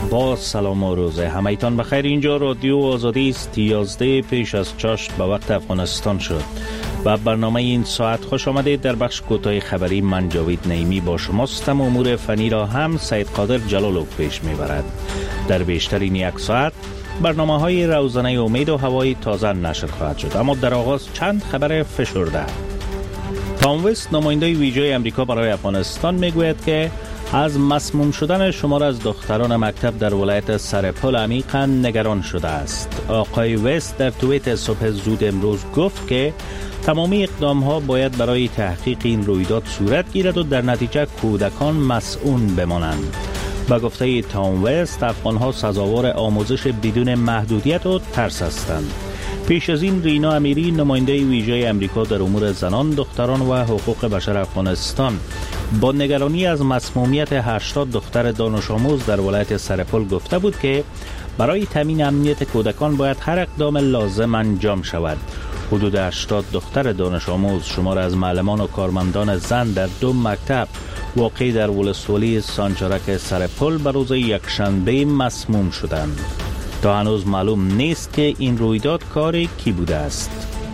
با سلام و روز همایتان بخیر. اینجا رادیو آزادی است. 11 پیش از چاشت به وقت افغانستان شد و برنامه این ساعت خوش آمدید. در بخش کوتاه خبری من جاوید نعیمی با شماستم. امور فنی را هم سید قادر جلالوف پیش میبرد. در بیشترین یک ساعت برنامه های روزانه امید و هوای تازه نشر خواهد شد، اما در آغاز چند خبر فشرده. تام وست نماینده ویژه امریکا برای افغانستان میگوید که از مسموم شدن شمار از دختران مکتب در ولایت سرپل عمیقاً نگران شده است. آقای وست در توییت صبح زود امروز گفت که تمامی اقدام‌ها باید برای تحقیق این رویداد صورت گیرد و در نتیجه کودکان مسئول بمانند. با گفته تام وست، افغان‌ها سزاوار آموزش بدون محدودیت و ترس هستند. پیش از این رینا امیری نماینده ویژه امریکا در امور زنان، دختران و حقوق بشر افغانستان با نگرانی از مسمومیت 80 دختر دانش آموز در ولایت سرپل گفته بود که برای تامین امنیت کودکان باید هر اقدام لازم انجام شود. حدود 80 دختر دانش آموز شمار از معلمان و کارمندان زن در 2 مکتب واقع در ولسوالی سانچارک سرپل به روز یکشنبه مسموم شدند. تا هنوز معلوم نیست که این رویداد کار کی بوده است.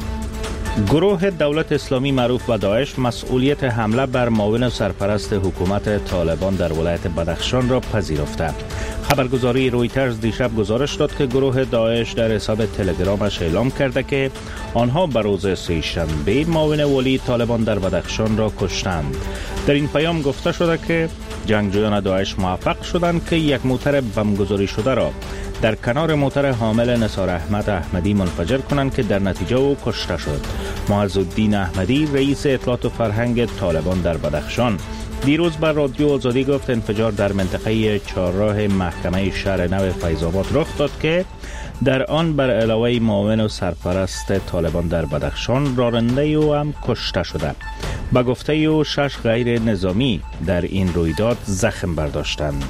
گروه دولت اسلامی معروف به داعش مسئولیت حمله بر معاون سرپرست حکومت طالبان در ولایت بدخشان را پذیرفته. خبرگزاری رویترز دیشب گزارش داد که گروه داعش در حساب تلگرامش اعلام کرده که آنها به روز سه‌شنبه معاون ولی طالبان در بدخشان را کشتند. در این پیام گفته شده که جنگجویان داعش موفق شدند که یک موتر بمبگذاری شده را در کنار موتر حامل نثار احمد احمدی منفجر کنند که در نتیجه او کشته شد. معز الدین احمدی رئیس اطلاعات و فرهنگ طالبان در بدخشان دیروز بر رادیو آزادی گفت انفجار در منطقه چهارراه محکمه شهر نو فیض‌آباد رخ داد که در آن بر علاوه معاون و سرپرست طالبان در بدخشان راننده او هم کشته شده. با گفته او 6 غیر نظامی در این رویداد زخم برداشتند.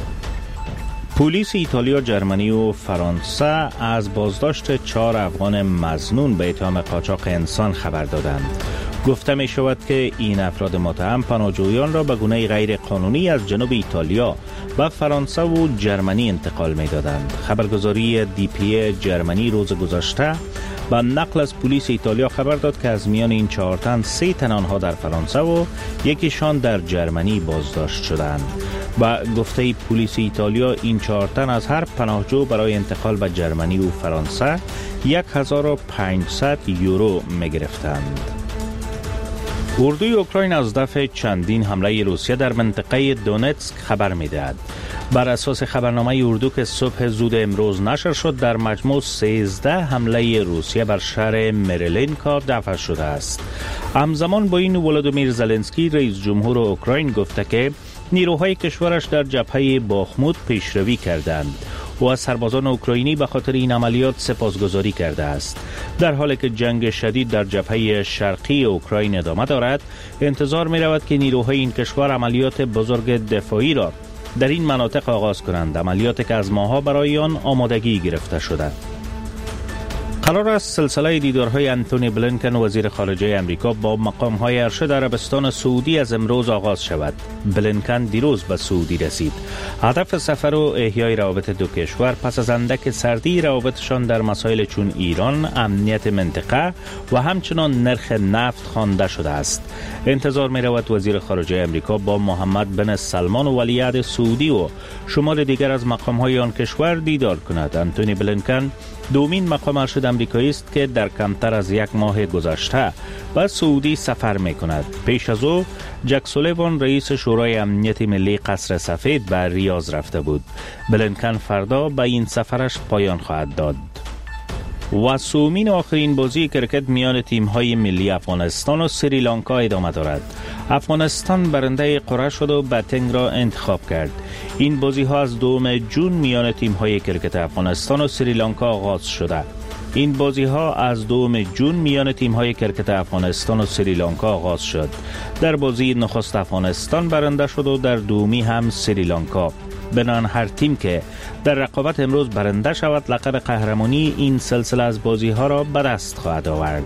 پلیس ایتالیا، جرمنی و فرانسه از بازداشت 4 افغان مظنون به اتهام قاچاق انسان خبر دادند. گفته می شود که این افراد متهم پناهجویان را به گونه غیر قانونی از جنوب ایتالیا به فرانسه و جرمنی انتقال می دادند. خبرگزاری دی.پی جرمنی روز گذشته با نقل از پلیس ایتالیا خبر داد که از میان این 4 تن 3 تن آنها در فرانسه و یکیشان در جرمنی بازداشت شدند. با گفته پلیس ایتالیا این 4 تن از هر پناهجو برای انتقال به جرمنی و فرانسه 1500 یورو می گرفتند. اردوی اوکراین از دفع چندین حمله روسیه در منطقه دونتسک خبر می‌دهد. بر اساس خبرنامه اردو که صبح زود امروز نشر شد، در مجموع 13 حمله روسیه بر شهر مریلینکا دفع شده است. همزمان با این ولادیمیر زلنسکی رئیس جمهور اوکراین گفته که نیروهای کشورش در جبهه باخموت پیشروی کردند و از سربازان اوکراینی به خاطر این عملیات سپاسگزاری کرده است. در حالی که جنگ شدید در جبهه شرقی اوکراین ادامه دارد، انتظار می رود که نیروهای این کشور عملیات بزرگ دفاعی را در این مناطق آغاز کنند، عملیاتی که از ماه‌ها برای آن آمادگی گرفته شده. قرار است سلسله دیدارهای انتونی بلینکن وزیر خارجه امریکا با مقام‌های ارشد عربستان سعودی از امروز آغاز شود. بلینکن دیروز به سعودی رسید. هدف سفر و احیای روابط دو کشور پس از اندک سردی روابطشان در مسائل چون ایران، امنیت منطقه و همچنان نرخ نفت خوانده شده است. انتظار می رود وزیر خارجه امریکا با محمد بن سلمان و ولیعهد سعودی و شمار دیگر از مقام‌های آن کشور دیدار کند. انتونی بلینکن دومین مقام ارشد امریکایی است که در کمتر از 1 ماه گذشته به سعودی سفر می کند. پیش از او جک سولیوان رئیس شورای امنیت ملی قصر سفید به ریاض رفته بود. بلینکن فردا به این سفرش پایان خواهد داد. و سومین آخرین بازی کرکت میان تیم‌های ملی افغانستان و سریلانکا ادامه دارد. افغانستان برنده قرعه شد و بتنگ را انتخاب کرد. این بازی‌ها از 2 جون میان تیم‌های کرکت افغانستان و سریلانکا آغاز شده. این بازی‌ها از 2 جون میان تیم‌های کرکت افغانستان و سریلانکا آغاز شد. در بازی نخست افغانستان برنده شد و در دومی هم سریلانکا. بنان هر تیم که در رقابت امروز برنده شود لقب قهرمانی این سلسله از بازی‌ها را به دست خواهد آورد.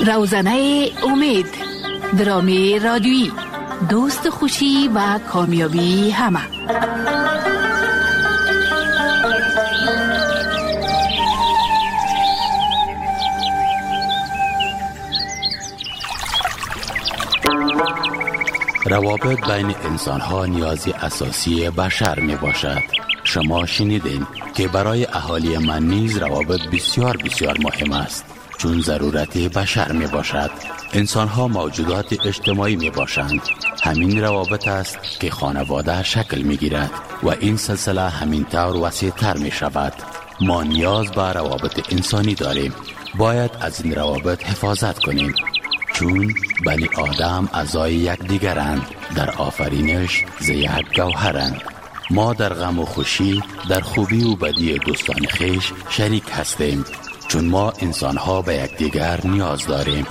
روزنه امید، درامی رادیویی، دوست خوشی و کامیابی همه. روابط بین انسان‌ها نیازی اساسی بشر می باشد. شما شنیدین که برای اهالی من نیز روابط بسیار بسیار مهم است، چون ضرورت بشر می باشد. انسان‌ها موجودات اجتماعی می باشند. همین روابط است که خانواده شکل می گیرد و این سلسله همین طور وسیع‌تر می شود. ما نیاز به روابط انسانی داریم. باید از این روابط حفاظت کنیم، چون بنی آدم اعضای یکدیگرند، در آفرینش ز یک گوهرند. ما در غم و خوشی، در خوبی و بدی دوستان خویش شریک هستیم، چون ما انسان‌ها به یکدیگر نیاز داریم.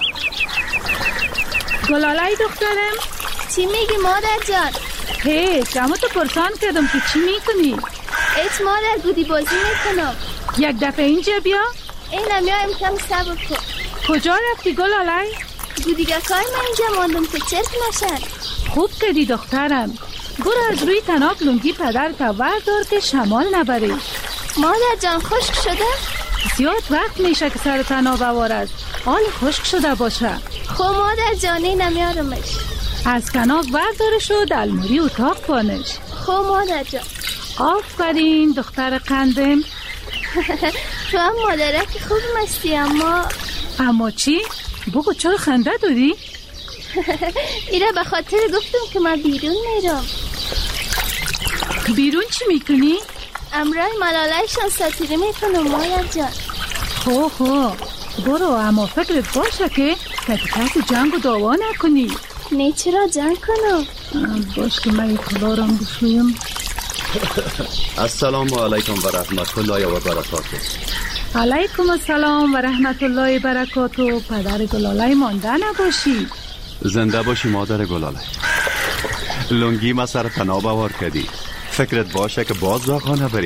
گلالای دخترم، چی میگی مادر جان؟ هیچ، اما تو پرسان کردم که چی میکنی؟ ایت مادر گودی بازی میکنم. یک دفعه اینجا بیا. اینم یا کم صبر کن. کجا رفتی گلالای؟ گودیگه کار من اینجا ماندم که چرک نشن. خوب کردی دخترم. برو از روی تناب لنگی پدر که وردار که شمال نبری. مادر جان خشک شده؟ زیاد وقت میشه که سر تناب وارد حال خشک شده باشه. خب مادر جان اینم یارمش. از تناب وردارش و دلموری اتاق پانش. خب مادر جان. آفرین دختر قندم. تو هم مادره که خوب مستی. اما چی؟ بگو چرا خنده داری؟ ایره به خاطر گفتم که من بیرون میرم. بیرون چی میکنی؟ امرای ملالایشان ساتیره میکنم مادر جان. خو برو، اما فکرت باشه که کسی جنگ و دعوا نکنی. نه چرا جنگ کنم؟ باش که من کلارم بشویم. السلام علیکم و رحمت الله و برکاته. علیکم السلام و رحمت الله و برکاته. پدر گلالای مانده نباشی. زنده باشی مادر گلاله. لنگی ما سر تناب آور کردی. فکرت باشه که باز زاغا نبری.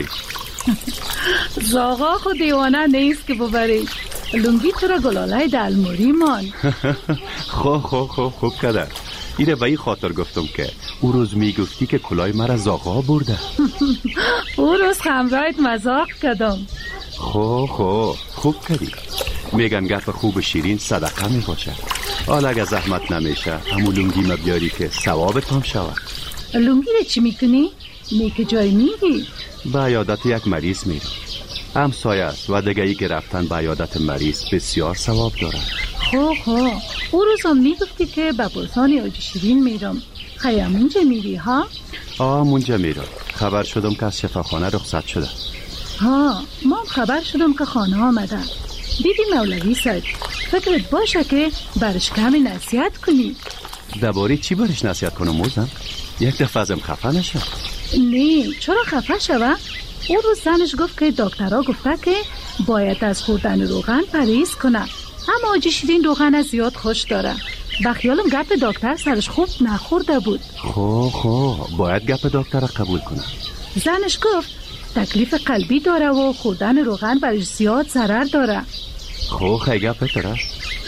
زاغا خود دیوانه نیست که ببری. لنگی تو را گلالای دلموری مان. خوب کده. ایره به این خاطر گفتم که او روز میگفتی که کلای مرا زاغا برده. او روز خمرایت مزاق کردم. خوب کردی. میگن گپ خوب شیرین صدقه می باشه. حالا اگه زحمت نمیشه همون لنگی ما بیاری که ثوابت هم شود. لنگی رو چی میکنی؟ که جای میگی؟ به عیادت یک مریض میرم. همسایه است و دیگه ای که رفتن به عیادت مریض بسیار ثواب داره. او روز هم میگفتی که به برسان آجی شیرین میرم. خیلی منجا میری ها؟ منجا میرم. خبر شدم که از شفاخانه رخصت شده. ما خبر شدم که خانه آمده. دیدی مولوی صاحب، فکرت باشه که برش کمی نصیحت کنی. درباره چی برش نصیحت کنم موزم؟ یک دفعه ازم خفه نشه. نه چرا خفه شوه؟ اون روز زنش گفت که دکترها گفته که باید از خوردن روغن پرهیز کنه، اما آجی شیرین روغن زیاد خوش داره. بخیالم گپ دکتر سرش خوب نخورده بود. باید گپ دکتر قبول کنه. زنش گفت تکلیف قلبی داره و خوردن روغن برش زیاد ضرر داره. خیلی گپ داره.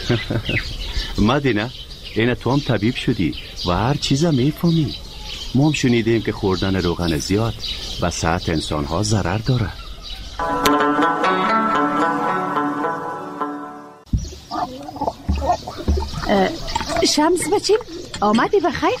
مدینه اینه تو هم طبیب شدی و هر چیزا میفهمی. ما هم شنیدیم که خوردن روغن زیاد به صحت انسان ها ضرر داره. شمس بچیم آمدی بخیر؟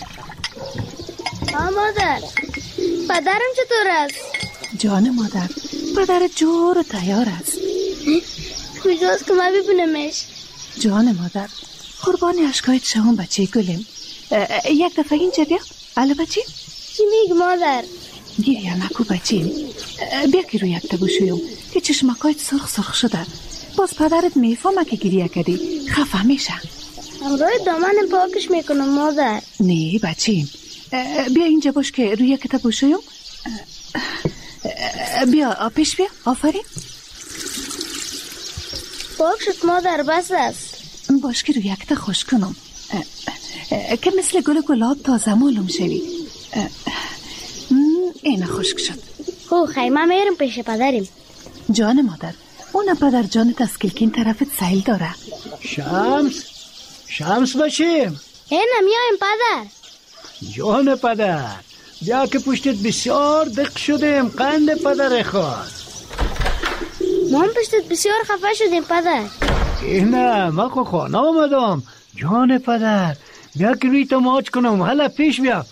مادر پدرم چطور است؟ جان مادر پدر جور و تیار است. کجاست که ما ببینمش؟ جان مادر قربانی اشکایت شما بچه گلیم. یک دفعه اینجا بیا. الو بچه چی میگی مادر؟ گریه نکو بچه. بیا که روی یک تبوشویم که چشمکایت سرخ شده. باز پدرت میفهمه که گریه کردی خفه میشه. امروی دامن پاکش میکنم مادر. نه بچه بیا اینجا باش که روی یک تبوشویم. بیا پیش بیا. آفرین پاک شد مادر. بس است باش که روی یک خوش کنم که مثل گل گلاب تازه معلوم شوی. اینه خشک شد. خیمه میرم پیش پدریم. جان مادر اون پدر جانت از کلکین طرفت سیل داره. شمس شمس بچیم. اینم میایم پدر. جان پدر، بیا که پشتت بسیار دق شدیم. قند پدر خواست. ما هم پشتت بسیار خفه شدیم پدر. نه من خانه آمدم. جان پدر بیا که روی تو ماچ کنم. حالا پیش بیا.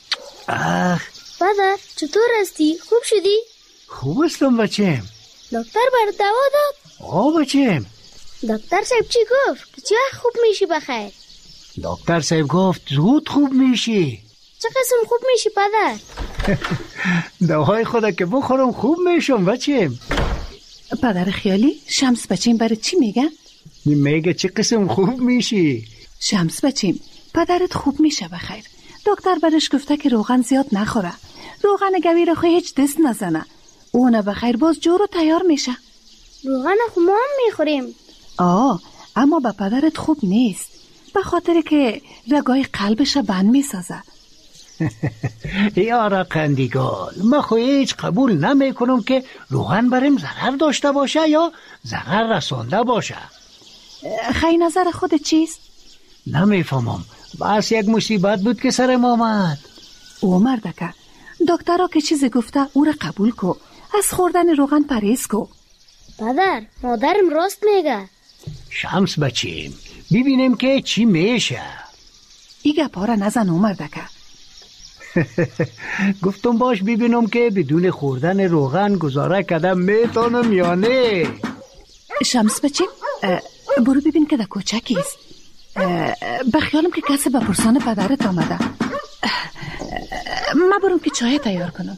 پدر چطور هستی؟ خوب شدی؟ خوب هستم بچیم. دکتر بر دوا داد؟ بچیم. دکتر صاحب چی گفت؟ که چه خوب میشی بخیر؟ دکتر صاحب گفت زود خوب میشی. چه قسم خوب میشی پدر؟ دواهای خدا که بخورم خوب میشم بچیم. پدر خیالی، شمس بچیم برای چی میگن؟ میگه چه قسم خوب میشی. شمس بچیم پدرت خوب میشه بخیر. دکتر برش گفته که روغن زیاد نخوره. روغن گوی رو هیچ دست نزنه. اونه بخیر باز جورو تیار میشه. روغن خو ما هم میخوریم. اما به پدرت خوب نیست. به خاطر که رگای قلبش بند میسازه. یارا قندیگال، من خو هیچ قبول نمیکنم که روغن بریم ضرر داشته باشه یا ضرر رسانده باشه. خیلی نظر خودت چیست؟ نمیفهمم. بس یک مصیبت بود که سرم آمد. او مردکه، دکترها که چیزی گفته او را قبول کو. از خوردن روغن پرهیز کو. پدر مادرم راست میگه. شمس بچیم ببینیم که چی میشه. ای گپا را نزن او مردکه. گفتم باش ببینم که بدون خوردن روغن گزاره کردم میتونم یا نه. شمس بچیم برو ببین که در کوچه کیست. بخیالم که کسی به پرسان پدرت آمده. من برم که چای تیار کنم.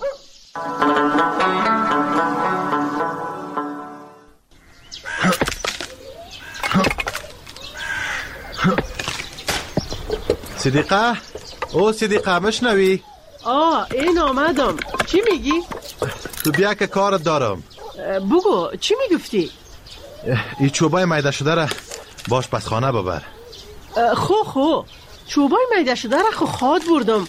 صدیقه، او صدیقه مشنوی؟ این آمدم. چی میگی؟ تو بیا که کارت دارم. بگو چی میگفتی؟ این چوبای میده شده را باش پس خانه ببر. خو چوبای میده شده را خواد بردم.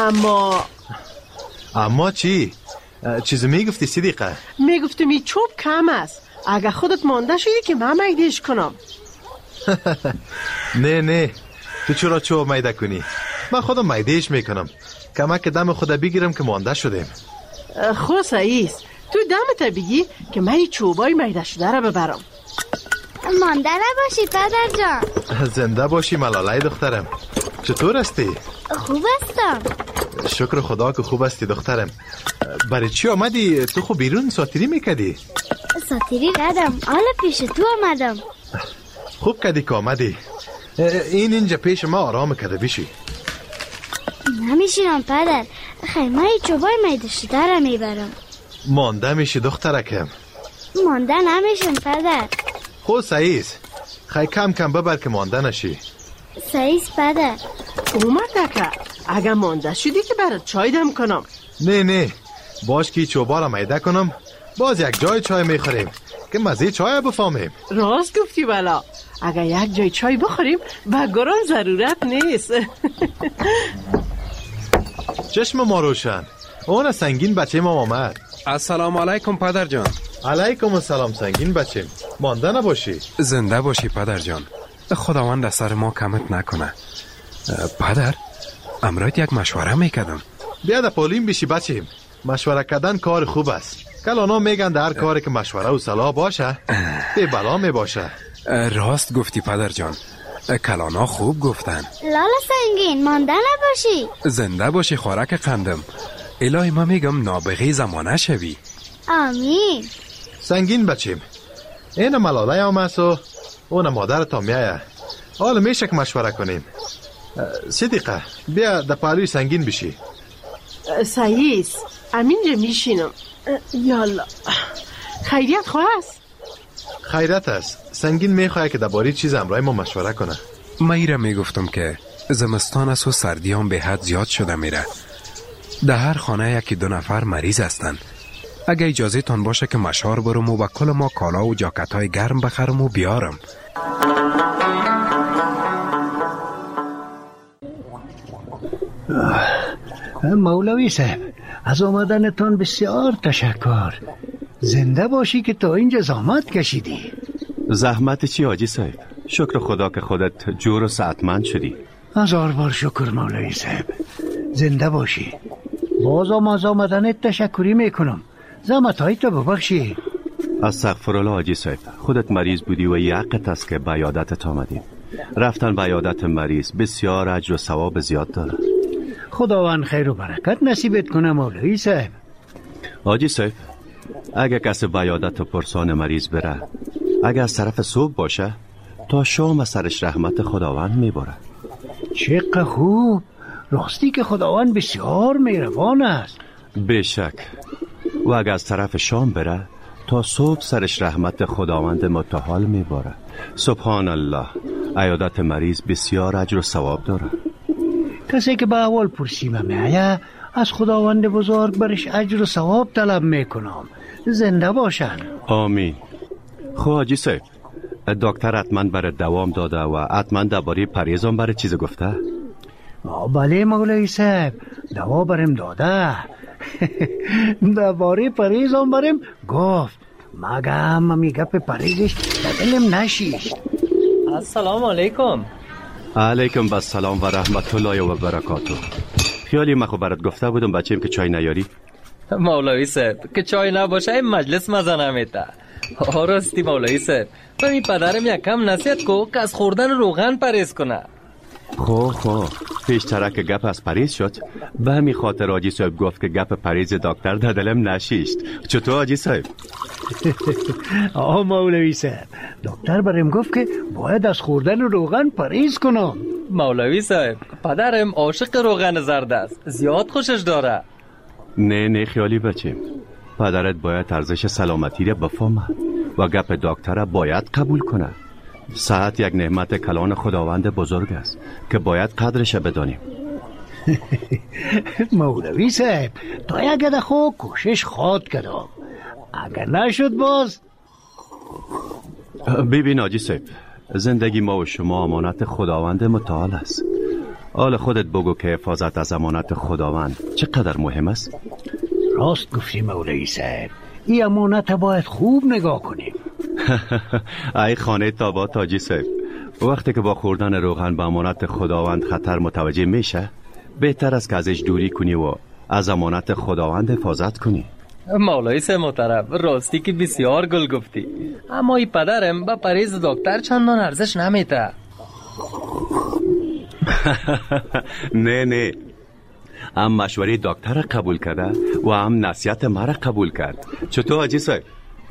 اما چی؟ چیزی میگفتی صدیقه؟ میگفتم این چوب کم است. اگه خودت مانده شدی که من میدهش کنم. نه تو چرا چوب میده کنی؟ من خودم میدهش میکنم. کمک دم خدا بگیرم که مانده شدیم. خو سعیست تو دمت بگی که من این چوبای میده شده را ببرم. مانده نباشی پدر جان. زنده باشی ملالای دخترم. چطور هستی؟ خوب هستم. شکر خدا که خوب هستی دخترم. برای چی آمدی؟ تو خو بیرون ساتیری میکدی؟ ساتیری ندم، حالا پیش تو آمدم. خوب کدی که آمدی. اینجا پیش ما آرام کده بشی. نمیشینم پدر. خیمه چوبای میده شده را میبرم. مانده میشی دخترکم. مانده نمیشم پدر. خود سعیز خیلی کم ببر که مانده نشی. سعیز پدر. اومده که اگه مانده شدی که برات چای دم کنم. نه باش که چوبا را میده کنم. باز یک جای چای میخوریم که مزه چای بفهمیم. راست گفتی بلا. اگه یک جای چای بخوریم و گران ضرورت نیست. چشم ما روشن. اون سنگین بچه ما آمد. السلام علیکم پدر جان. علیکم السلام سنگین بچه. مانده نباشی. زنده باشی پدر جان. خداوند از سر ما کمت نکنه. پدر امروز یک مشوره میکردم. بیا در پولیم بشی بچیم. مشوره کردن کار خوب است. کلانا میگن در هر کاری که مشوره و صلاح باشه به بلا می باشه. راست گفتی پدر جان. کلانا خوب گفتن. لالا سنگین مانده نباشی. زنده باشی خوراک قندم. الهی ما میگم نابغه زمانه شوی. آمین. سنگین بچیم این ملاله آمد و اون مادرتا میایه. حالا میشه که مشوره کنیم. صدیقه بیا در پهلوی سنگین بشی. سعیز امینجا میشینم. یالا خیریت خواست؟ خیرت است. سنگین میخواه که درباره چیز امرای ما مشوره کنه. من ایره میگفتم که زمستان است و سردی هم به حد زیاد شده میره. در هر خانه یکی دو نفر مریض هستن. اگه اجازه تان باشه که مشوار برم و کل ما کالا و جاکت های گرم بخرم و بیارم. مولوی صاحب از آمدنتان بسیار تشکر. زنده باشی که تا اینجا زحمت کشیدی. زحمت چی حاجی صاحب؟ شکر خدا که خودت جور و سعتمند شدی. 1000 بار شکر مولوی صاحب. زنده باشی. بازم از آمدنت تشکری میکنم. زحمتهایت رو ببخشی. استغفرالله حاجی صاحب، خودت مریض بودی و یقت است که به عیادتت آمدیم. رفتن به عیادت مریض بسیار اجر و ثواب زیاد داره. خداوند خیر و برکت نصیبت کنه مولوی صاحب. حاجی صاحب، اگه کسی به عیادت و پرسان مریض بره، اگه از طرف صبح باشه تا شام سرش رحمت خداوند میبره. چقدر خوب. راستی که خداوند بسیار مهربان است. بشک. و اگه از طرف شام بره تا صبح سرش رحمت خداوند متعال میباره. سبحان الله. عیادت مریض بسیار اجر و ثواب داره. کسی که به اول پرسیمه میایه از خداوند بزرگ برش اجر و ثواب طلب میکنم. زنده باشن. آمین. خب حاجی صاحب، دکتر حتما برای دوام داده و حتما درباره پرهیزم برای چیز گفته؟ بله مولوی صاحب، دوا برم داده. درباره پرهیزم برم گفت. مگه هم گپ پرهیزش دلم نشیشت. السلام علیکم. علیکم السلام و رحمت الله و برکاته. خیالی من خب برات گفته بودم بچه‌ام که چای نیاری. مولوی صاحب که چای نباشه این مجلس مزه نمیده. راستی مولوی صاحب، به می پدرم یکم نصیحت کو که از خوردن روغن پرهیز کنه. خب پیشتر که گپ از پرهیز شد، به همین خاطر حاجی صاحب گفت که گپ پرهیز دکتر در دلم نشیشت. چطور حاجی صاحب؟ مولوی صاحب، دکتر برام گفت که باید از خوردن روغن پرهیز کنم. مولوی صاحب، پدرم عاشق روغن زرد است، زیاد خوشش داره. نه خیالی بچیم، پدرت باید ارزش سلامتی را بفهمه و گپ دکتر باید قبول کنه. صحت یک نعمت کلان خداوند بزرگ است که باید قدرش بدانیم. مولوی صاحب، تا یک دخو کوشش خواد کردم. اگر نشد باز. ببین حاجی صاحب، زندگی ما و شما امانت خداوند متعال است. حال خودت بگو که حفاظت از امانت خداوند چقدر مهم است. راست گفتی مولوی صاحب، این امانت باید خوب نگاه کنیم. ای خانه تابات حاجی صاحب، وقتی که با خوردن روغن به امانت خداوند خطر متوجه میشه، بهتر است که ازش دوری کنی و از امانت خداوند حفاظت کنی. مولوی صاحب محترم، راستی که بسیار گل گفتی، اما این پدرم با پرهیز دکتر چندان ارزش نمیده. نه هم مشوره دکتر قبول کرده و هم نصیحت مرا قبول کرد. چطور حاجی صاحب؟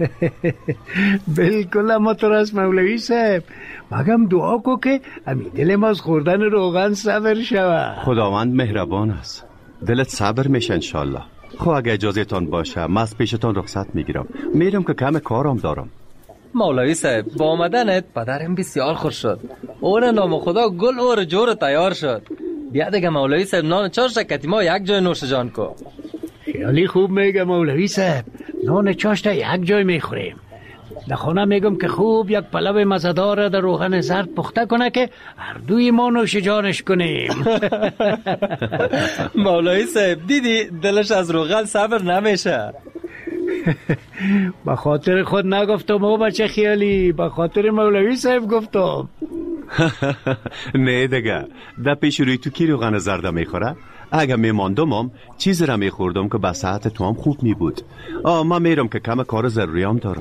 بالکل اما تو راست مولوی صاحب. مگم دعا کو که امی دلم از خوردن روغن صبر شود. خداوند مهربان است، دلت صبر میشه انشالله. خب اگه اجازه تان باشه من از پیشتان رخصت میگیرم، میرم که کم کارم دارم. مولوی صاحب، با آمدنت پدرم بسیار خوش شد. اون نام خدا گل اور جور تیار شد. بیا دیگه مولوی صاحب، نان چاش شکتی ما یک جای نوش جان کو. خیلی خوب میگه مولوی صاحب، نان چاشت یک جای میخوریم. در خانه میگم که خوب یک پلو مزه‌دار در روغن زرد پخته کنه که هر دوی ما نوش جانش کنیم. مولوی صاحب دیدی دلش از روغن صبر نمیشه. به خاطر خود نگفتم او بچه خیالی، به خاطر مولوی صاحب گفتم. نه دیگه، در پیش روی تو کی روغن زرد میخوره؟ اگه میماندم چیزی را میخوردم که به صحت تو هم خوب میبود. من میرم که کم کار ضروریام دارم.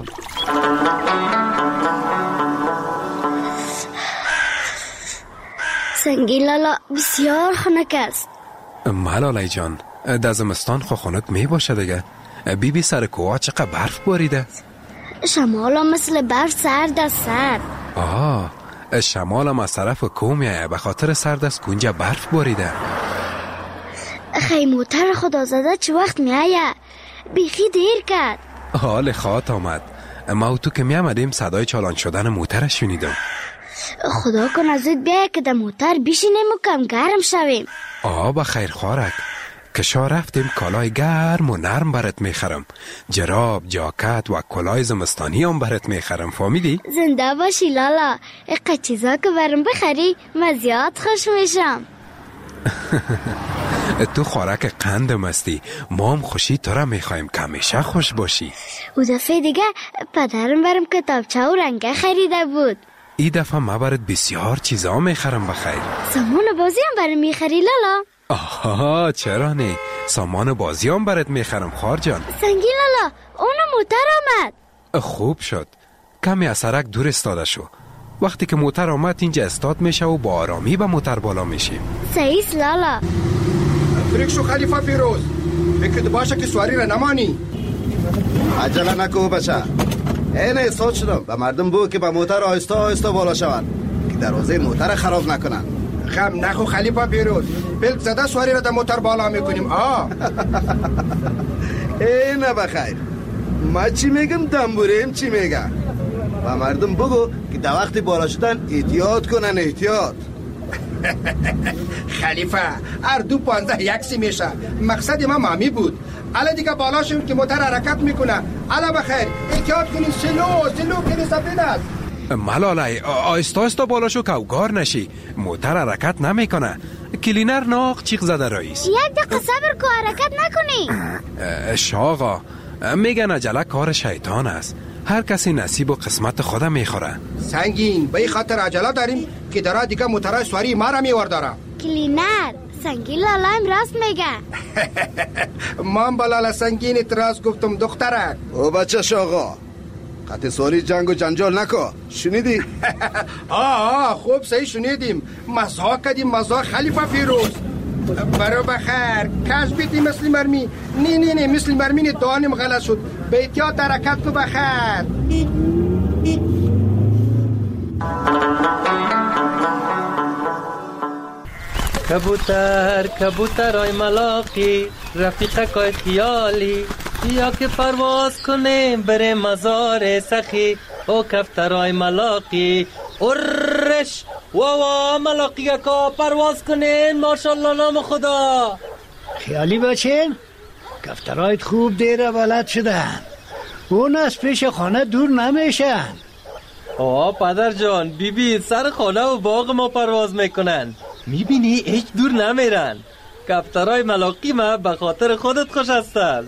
سنگی لالا بسیار خنک است. ملالای جان، در زمستان خونت می باشه دیگه. بی سر کوه چقدر برف باریده. شمال هم مثل برف سرد است سرد. شمال هم از طرف کوه میایه، به خاطر سرد است کنجا برف باریده. خیموتر خدا زده چه وقت میایه؟ بیخی دیر کرد. حال خوات آمد. ما و تو که میامدیم صدای چالان شدن موتر شنیدم. خدا کن زود بیایه که در موتر بشینیم و کم گرم شویم. با خیر خوارک کشا رفتیم کالای گرم و نرم برات میخرم. جراب، جاکت و کلای زمستانی هم برات میخرم. فهمیدی؟ زنده باشی لالا. اقا چیزا که برام بخری من زیاد خوش میشم. تو خوراک قندم هستی، ما هم خوشی تو را میخوایم که همیشه خوش باشی. او دفعه دیگه پدرم برام کتابچه و رنگه خریده بود. این دفعه ما برات بسیار چیزا میخرم بخیر. سامان بازی هم برای میخری لالا؟ آها چرا نه، سامان بازی هم برات میخرم خار جان. سنگی لالا اون موتر آمد. خوب شد، کمی از سرک دور استاده شو. وقتی که موتر آمد اینجا استاد میشه و با آرامی به موتر بالا میشیم. سعیس لالا. فریک شو خلیفه پیروز، فکرت باشه که سواری را نمانی. عجله نکو بچه، این احساس شدم به مردم بگو که به موتر آهسته آهسته بالا شوند که دروازه موتر خراب نکنن. خم نخو خلیفه پیروز، پلک زده سواری را در موتر بالا میکنیم. نه بخیر، ما چی میگم دنبوریم چی میگم. و مردم بگو که در وقت بالا شدن احتیاط کنن، احتیاط. خلیفه هر 2:15 میشه. مقصد ما مامی بود. الا دیگه بالا شیم که موتر حرکت میکنه. الا بخیر احتیاط کنین. سلو که سفید است. ملالای آهسته آهسته بالا شو که اوگار نشی، موتر حرکت نمیکنه. کلینر ناق چیق زده رئیس. یک دقیقه صبر کو، حرکت نکنی. شاغا میگن عجله کار شیطان است، هر کسی نصیب و قسمت خودم میخوره. سنگین به این خاطر عجله داریم که درا دیگه موترهای سواری ما را میورداره. کلینر سنگین لالا هم راست میگه. من با لالا سنگین راست گفتم دخترک. او بچه شاغا قطع سواری جنگ و جنجال نکو، شنیدی؟ خوب صحیح شنیدیم. مزاق کدیم مزاق خلیفه فیروز. برو بخیر کش بیتی مثل مرمی. نه مثل مرمی دانم غلط شد. به احتیاط حرکت کو بخیر. کبوتر آی ملاقی رفیقه کای خیالی، یا که پرواز کنیم بره مزار سخی. او کفترای ملاقی ارش واوا ملاقی که پرواز کنین ماشاءالله نام خدا. خیالی بچین کفترایت خوب دیره بلد شدن، اون از پیش خانه دور نمیشن. پدر جان بیبی سر خانه و باغ ما پرواز میکنن، میبینی هیچ دور نمیرن. کفترای ملاقی ما به خاطر خودت خوش هستن.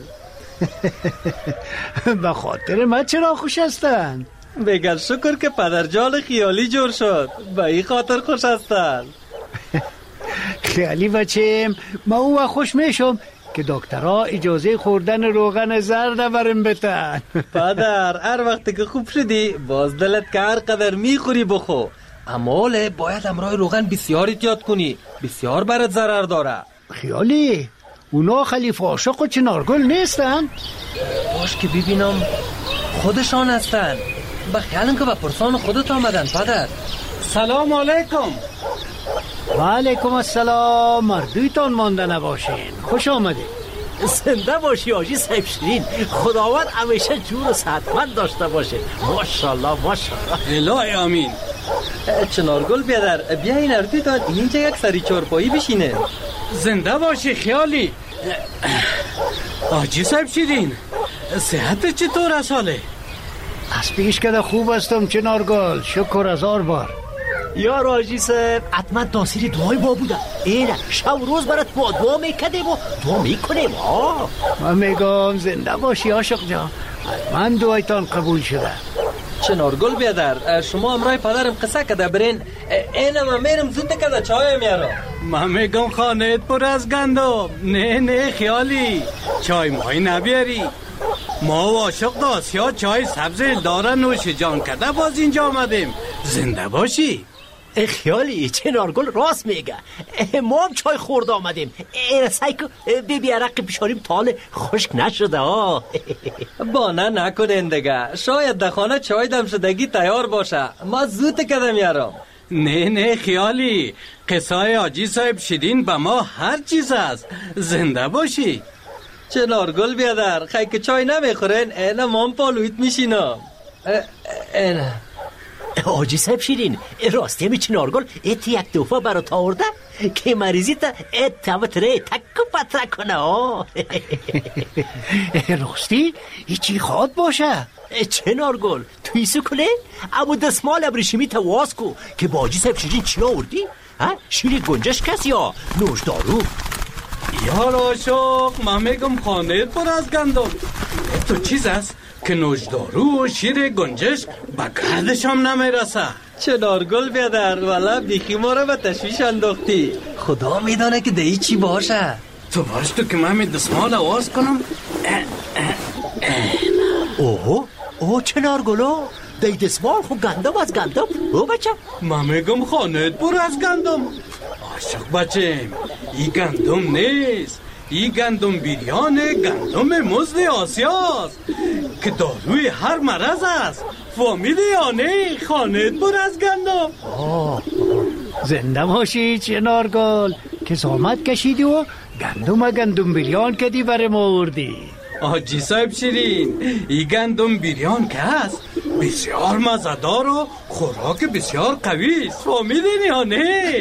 به خاطر من چرا خوش هستن؟ بگل شکر که پدر جان خیالی جور شد، به این خاطر خوش هستن. خیالی بچیم ما اون خوش میشم که دکترها اجازه خوردن روغن زرد برم بتن. پدر هر وقت که خوب شدی باز دلت که هر قدر میخوری بخو، اما باید امرای روغن بسیار احتیاط کنی، بسیار برات ضرر داره. خیالی اونا خلیفه عاشق و چنارگل نیستن؟ باش که ببینم خودشان هستن. بخیالم که با پرسان خودت آمدن. پدر سلام علیکم. و علیکم السلام. مردویتان مانده نباشین، خوش آمدید. زنده باشی آجی صاحب شیرین، خداوند همیشه جور و صحتمند داشته باشه. ماشاءالله ماشاءالله. الهی آمین. چنارگل بیادر بیا این اردویتان اینجا یک سری چارپایی بشینه. زنده باشی خیالی. آجی صاحب شیرین صحت چطور است حاله؟ از پیش کده خوب هستم چنارگل، شکر هزار بار. یا راجی صاحب حتما تاثیر دعای با بوده. ایره شب روز برات با دعا میکدیم و دعا میکنیم. من میگم زنده باشی عاشق جان، من دعایتان قبول شده. چنارگل بیادر شما امرای پدرم قصه کده برین، اینم میرم زود کده چای میارم. من میگم خانهت پر از گندم. نه خیالی چای ماهی نبیاری. ما و عاشق داسیا چای سبز داره نوش جان کده باز اینجا آمدیم. زنده باشی. خیالی چنارگل راست میگه، ما هم چای خورد آمدیم. این سایکو ببی عرق پیشاریم تال خشک نشده. بانه نکنین دیگه، شاید در خانه چای دم شدگی تیار باشه، ما زود کده میارم. نه خیالی قصای آجی صاحب شیرین به ما هر چیز است. زنده باشی. چنارگل بیادر خیلی که چای نمیخورین اینه من پالویت میشینم. اینه آجی صاحب شیرین راستی می چنارگل ایت یک دفعه برات آورده که مریضی تا ایت تمتره تکو پتره کنه. راستی ایچی خواد باشه؟ چنارگل تویسو کنه اما دستمال ابریشمی تا واز کو که با آجی صاحب شیرین چی آوردی؟ شیر گنجش کسی یا نوش دارو؟ یا راشق من میگم خانه پر از گندم. تو چیز است که نوشدارو و شیر گنجش به گردش هم نمیرسه. چنارگل بیادر، والا بیخی ما رو به تشویش انداختی. خدا میدانه که دهی چی باشه. تو باش تو که من می دستمال آواز کنم. اوه چنارگلو دی دستمال خو گندم از گندم. او بچه من میگم خانت برو از گندم. عاشق بچم، این گندم نیست، این گندم بیریانه، گندم مزد آسیاست که داروی هر مرض است. فهمیدی یا نه؟ خانت برو از گندم. زنده باشی چنارگل که زحمت کشیدی و گندم بیریان کدی برای ما آوردی. آجی صاحب شیرین، این گندم بیریان که هست بسیار مزدار و خوراک بسیار قوی است. فهمیدین یا نه؟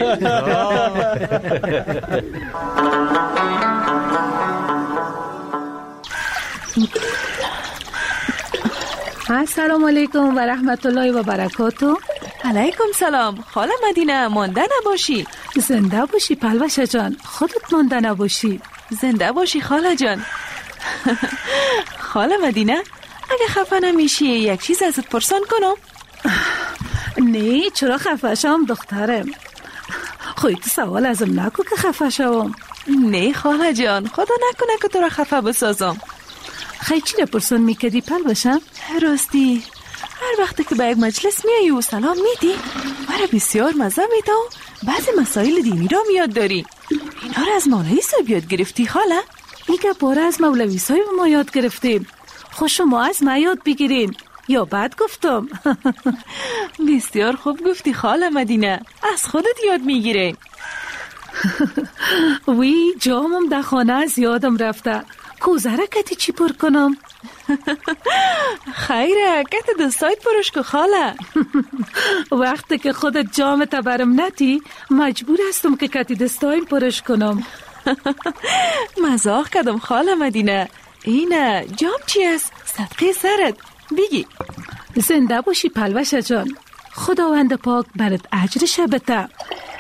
السلام علیکم و رحمت الله و برکاته. علیکم سلام. خاله مدینه مانده نباشی. زنده باشی پلوشه جان، خودت مانده نباشی. زنده باشی خاله جان. خاله مدینه اگه خفه نمیشی یک چیز ازت پرسان کنم؟ نه چرا خفه شم دخترم؟ خودت سوال ازم نکو که خفه شوم. نه خاله جان، خدا نکنه که تو را خفه بسازم. خیلی چی را پرسان میکردی پلوشم؟ راستی هر وقتی که به یک مجلس میایی و سلام میدی مرا بسیار مزه میده و بعضی مسائل دینی را میاد داری. اینا را از مولوی صاحب یاد گرفتی خاله؟ میگه باره از مولوی صاحب ما یاد گرفتیم. خود شما از ما یاد بگیرین یا بعد گفتم؟ بسیار خوب گفتی خاله مدینه، از خودت یاد میگیرین. وی جامم در خانه از یادم رفته. کوزه را کتی چی پر کنم؟ خیره کت دستایت پرش که خاله. وقتی که خودت جامت برم نتی مجبور هستم که کتی دستایم پرش کنم. مزاق کردم خاله مدینه. اینه جام چی است؟ صدقه سرت بگی. زنده باشی پلوشه جان، خداوند پاک برات اجرش بده.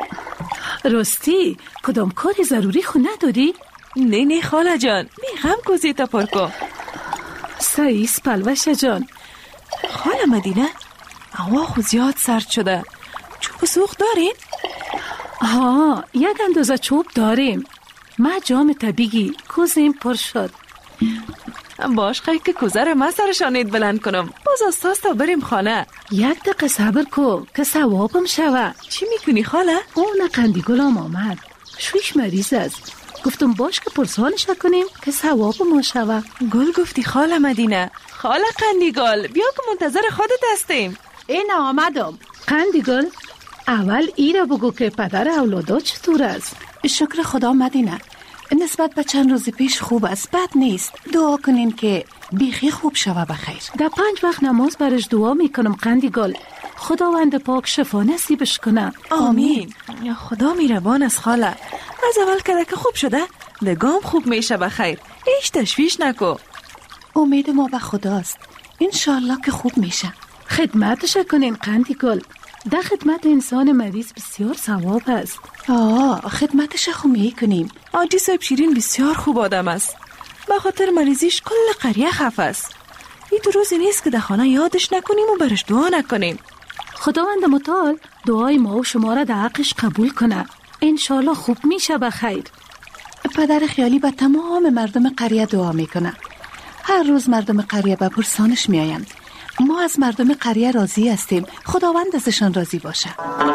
راستی کدام کاری ضروری خو نداری؟ نه خاله جان، میخوام کوزیتا پر کن. سعیس پلوشه جان. خاله مدینه هوا خو زیاد سرد شده، چوب سوخت دارین؟ ها یک اندازه چوب داریم. ما جام طبیعی کوزیم پر شد. باش خیلی که کوزه را من سرشانید بلند کنم، باز استاز تا بریم خانه. یک دقیقه صبر کو که ثوابم شوه. چی میکنی خاله؟ اون قندیگلم آمد، شویش مریض است. گفتم باش که پرسانش کنیم که ثواب ما شوه. گل گفتی خاله مدینه. خاله قندیگل بیا که منتظر خودت هستیم. این آمدم. قندیگل اول ایره بگو که پدر اولادات چطور است؟ شکر خدا مدینه، نسبت به چند روز پیش خوب است، بد نیست. دعا کنین که بیخی خوب شوه بخیر. در 5 وقت نماز برش دعا میکنم قندیگل، خداوند پاک شفا نصیبش کنه. آمین. خدا میربان است خاله. از اول که خوب شده دگام خوب میشه بخیر، هیچ تشویش نکو. امید ما به خداست، انشالله که خوب میشه. خدمتش کنین قندیگل، در خدمت انسان مریض بسیار ثواب است. خدمتش خو میکنیم. آجی صاحب شیرین بسیار خوب آدم است، به خاطر مریضیش کل قریه خفه است. این تو روزی نیست که در خانه یادش نکنیم و برش دعا نکنیم. خداوند متعال دعای ما و شما را در حقش قبول کنه، انشالله خوب میشه بخیر. پدر خیالی به تمام مردم قریه دعا میکنه. هر روز مردم قریه به پرسانش میاین. ما از مردم قریه راضی هستیم، خداوند ازشان راضی باشه.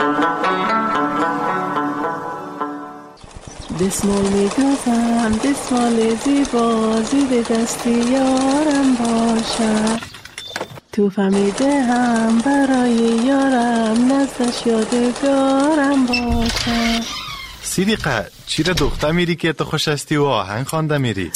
دستمال میگذم، دستمال زیبا، زیر دستی یارم باشه. تو فهمیده هم برای یارم، نزدش یادگارم باشه. صدیقه چرا دختر میری که تو خوش هستی و آهنگ خوانده میری؟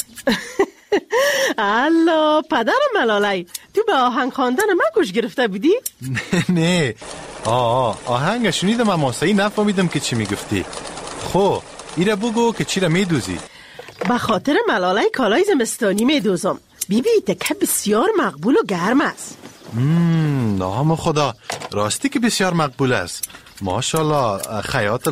الله پدر ملالای، تو به آهنگ خواندن من گوش گرفته بودی؟ نه آهنگ شنیدم اما صحیح نفهمیدم که چی میگفتی. خب ایره بگو که چی را میدوزی؟ به خاطر ملالای کالای زمستانی میدوزم. بیبی تکه بسیار مقبول و گرم است. نام خدا، راستی که بسیار مقبول است. ماشاءالله، خیاط